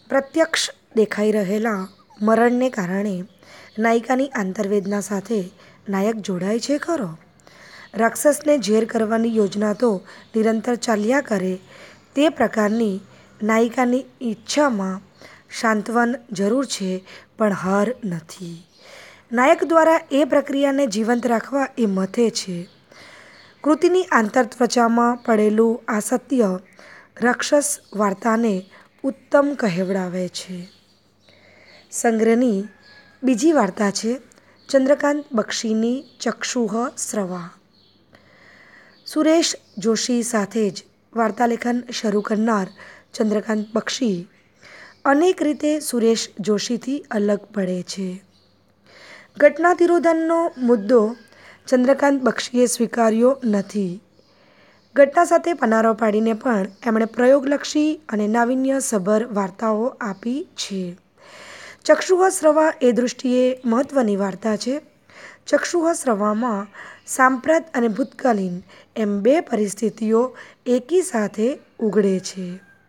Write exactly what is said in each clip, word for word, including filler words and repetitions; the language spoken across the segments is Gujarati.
પ્રત્યક્ષ દેખાઈ રહેલા મરણને કારણે નાયિકાની આંતરવેદના સાથે નાયક જોડાય છે ખરો. રાક્ષસને ઝેર કરવાની યોજના તો નિરંતર ચાલ્યા કરે તે પ્રકારની નાયિકાની ઈચ્છામાં સાંત્વન જરૂર છે, પણ હાર નથી. નાયક દ્વારા એ પ્રક્રિયાને જીવંત રાખવા એ મથે છે. કૃતિની આંતરત્વચામાં પડેલું આ સત્ય રાક્ષસ વાર્તાને ઉત્તમ કહેવડાવે છે. સંગ્રહની બીજી વાર્તા છે ચંદ્રકાંત બક્ષીની ચક્ષુઃ સ્રવા. સુરેશ જોશી સાથે જ વાર્તાલેખન શરૂ કરનાર ચંદ્રકાંત બક્ષી અનેક રીતે સુરેશ જોશીથી અલગ પડે છે. ઘટના તિરોધાનનો મુદ્દો ચંદ્રકાંત બક્ષીએ સ્વીકાર્યો નથી. ઘટના સાથે પનારો પાડીને પણ એમણે પ્રયોગલક્ષી અને નાવીન્યસભર વાર્તાઓ આપી છે. ચક્ષુઃ સ્રવા એ દૃષ્ટિએ મહત્ત્વની વાર્તા છે. ચક્ષુઃ સ્રવામાં સાંપ્રત અને ભૂતકાલીન એમ બે પરિસ્થિતિઓ એકી સાથે ઉઘડે છે.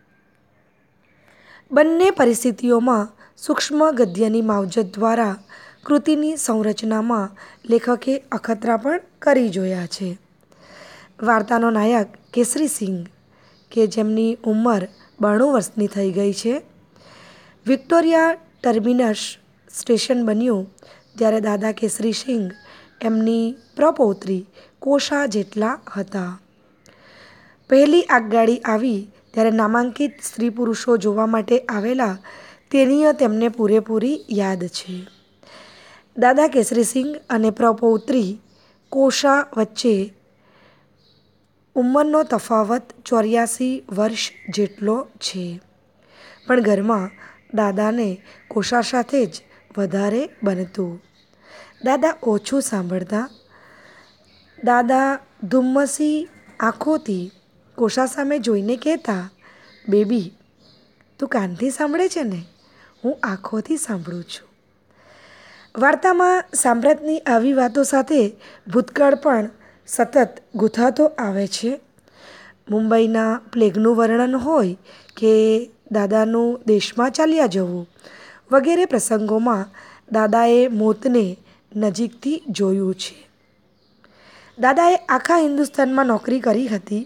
બંને પરિસ્થિતિઓમાં સૂક્ષ્મ ગદ્યની માવજત દ્વારા કૃતિની સંરચનામાં લેખકે અખતરા પણ કરી જોયા છે. વાર્તાનો નાયક કેસરીસિંહ, કે જેમની ઉંમર બાણું વર્ષની થઈ ગઈ છે. વિક્ટોરિયા ટર્મિનસ સ્ટેશન બન્યું ત્યારે દાદા કેસરીસિંહ એમની પ્રપૌત્રી કોશા જેટલા હતા. પહેલી આગગાડી આવી ત્યારે નામાંકિત સ્ત્રી પુરુષો જોવા માટે આવેલા તેનીય તેમને પૂરેપૂરી યાદ છે. દાદા કેસરીસિંહ અને પ્રપૌત્રી કોશા વચ્ચે ઉંમરનો તફાવત ચોર્યાસી વર્ષ જેટલો છે. પણ ઘરમાં દાદાને કોશા સાથે જ વધારે બનતું. દાદા ઓછું સાંભળતા. દાદા ધુમ્મસી આંખોથી કોશા સામે જોઈને કહેતા, "બેબી, તું કાનથી સાંભળે છે ને? હું આંખોથી સાંભળું છું." વાર્તામાં સાંપ્રતની આવી વાતો સાથે ભૂતકાળ પણ સતત ગૂંથાતો આવે છે. મુંબઈના પ્લેગનું વર્ણન હોય કે દાદાનું દેશમાં ચાલ્યા જવું વગેરે પ્રસંગોમાં દાદાએ મોતને નજીકથી જોયું છે. દાદાએ આખા હિન્દુસ્તાનમાં નોકરી કરી હતી.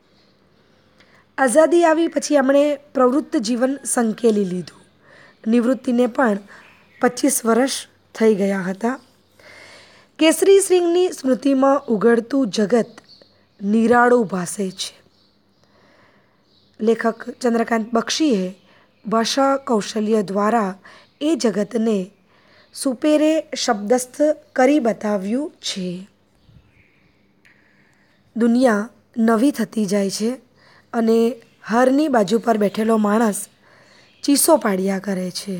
આઝાદી આવી પછી એમણે પ્રવૃત્ત જીવન સંકેલી લીધું. નિવૃત્તિને પણ પચીસ વર્ષ થઈ ગયા હતા. કેસરીસિંહની સ્મૃતિમાં ઉઘડતું જગત નિરાળું ભાસે છે. લેખક ચંદ્રકાંત બક્ષીએ ભાષા કૌશલ્ય દ્વારા એ જગતને સુપેરે શબ્દસ્થ કરી બતાવ્યું છે. દુનિયા નવી થતી જાય છે અને હારની બાજુ પર બેઠેલો માણસ ચીસો પાડ્યા કરે છે.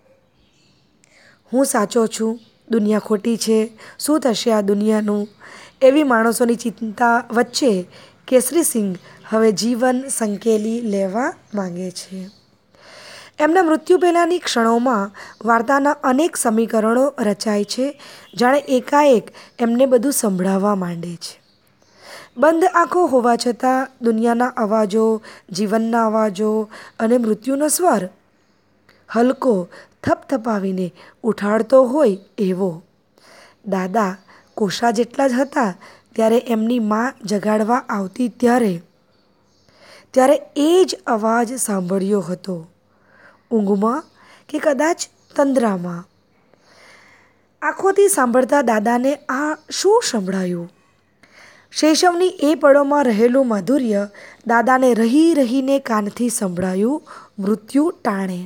હું સાચો છું, દુનિયા ખોટી છે, શું થશે આ દુનિયાનું? એવી માણસોની ચિંતા વચ્ચે કેસરીસિંહ હવે જીવન સંકેલી લેવા માંગે છે. એમના મૃત્યુ પહેલાંની ક્ષણોમાં વાર્તાના અનેક સમીકરણો રચાય છે. જાણે એકાએક એમને બધું સંભળાવા માંડે છે. બંધ આંખો હોવા છતાં દુનિયાના અવાજો, જીવનના અવાજો અને મૃત્યુનો સ્વર હલકો થપથપાવીને ઉઠાડતો હોય એવો. દાદા કોશા જેટલા જ હતા ત્યારે એમની મા જગાડવા આવતી ત્યારે ત્યારે એ જ અવાજ સાંભળ્યો હતો, ઊંઘમાં કે કદાચ તંદ્રામાં. આંખોથી સાંભળતા દાદાને આ શું સંભળાયું? શૈશવની એ પળોમાં રહેલું માધુર્ય દાદાને રહી રહીને કાનથી સંભળાયું મૃત્યુ ટાણે.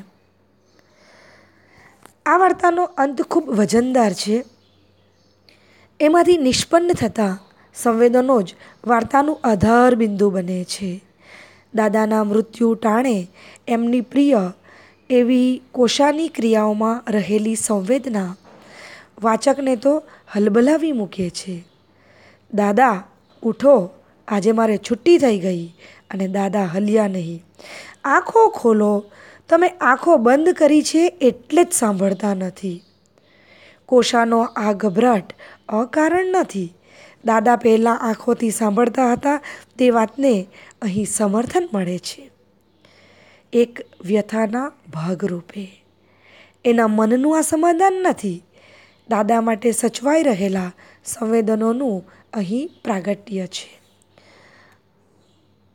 આ વાર્તાનો અંત ખૂબ વજનદાર છે. એમાંથી નિષ્પન્ન થતા સંવેદનો જ વાર્તાનું આધાર બિંદુ બને છે. દાદાના મૃત્યુ ટાણે એમની પ્રિય એવી કોશાની ક્રિયાઓમાં રહેલી સંવેદના વાચકને તો હલબલાવી મૂકે છે. દાદા ઉઠો, આજે મારે છુટ્ટી થઈ ગઈ. અને દાદા હલ્યા નહીં. આંખો ખોલો, તમે આંખો બંધ કરી છે એટલે જ સાંભળતા નથી. કોશાનો આ ગભરાટ અકારણ નથી. દાદા પહેલાં આંખોથી સાંભળતા હતા તે વાતને અહીં સમર્થન મળે છે. એક વ્યથાના ભાગરૂપે. એના મનનું આ સમાધાન નથી, દાદા માટે સચવાઈ રહેલા સંવેદનોનું અહીં પ્રાગટ્ય છે.